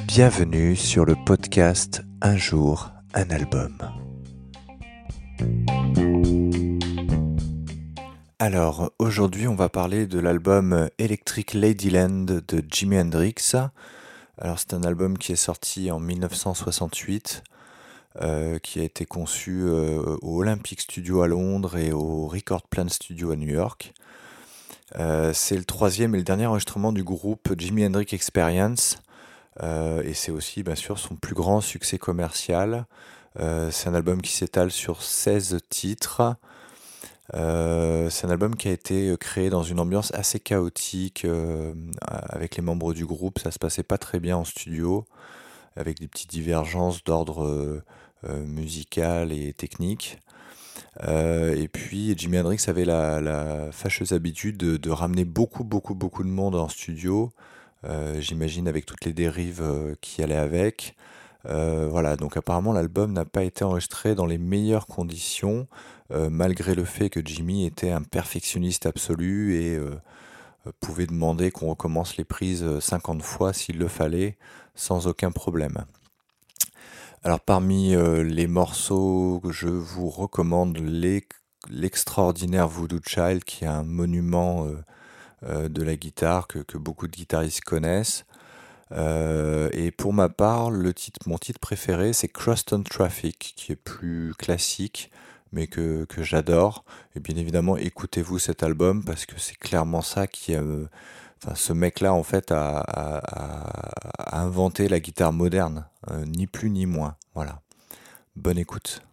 Bienvenue sur le podcast Un jour, un album. Alors, aujourd'hui, on va parler de l'album Electric Ladyland de Jimi Hendrix. Alors, c'est un album qui est sorti en 1968, qui a été conçu au Olympic Studio à Londres et au Record Plant Studio à New York. C'est le troisième et le dernier enregistrement du groupe Jimi Hendrix Experience. Et c'est aussi, bien sûr, son plus grand succès commercial. C'est un album qui s'étale sur 16 titres. C'est un album qui a été créé dans une ambiance assez chaotique avec les membres du groupe. Ça se passait pas très bien en studio, avec des petites divergences d'ordre musical et technique. Et puis Jimi Hendrix avait la fâcheuse habitude de ramener beaucoup de monde en studio. J'imagine avec toutes les dérives qui allaient avec. Voilà, donc apparemment l'album n'a pas été enregistré dans les meilleures conditions, malgré le fait que Jimmy était un perfectionniste absolu et pouvait demander qu'on recommence les prises 50 fois s'il le fallait, sans aucun problème. Alors parmi les morceaux que je vous recommande, l'extraordinaire Voodoo Child, qui est un monument de la guitare que beaucoup de guitaristes connaissent. Et pour ma part, mon titre préféré, c'est Crosstown Traffic, qui est plus classique, mais que j'adore. Et bien évidemment, écoutez-vous cet album, parce que c'est clairement ça qui enfin, ce mec-là, en fait, a inventé la guitare moderne, ni plus ni moins. Voilà. Bonne écoute.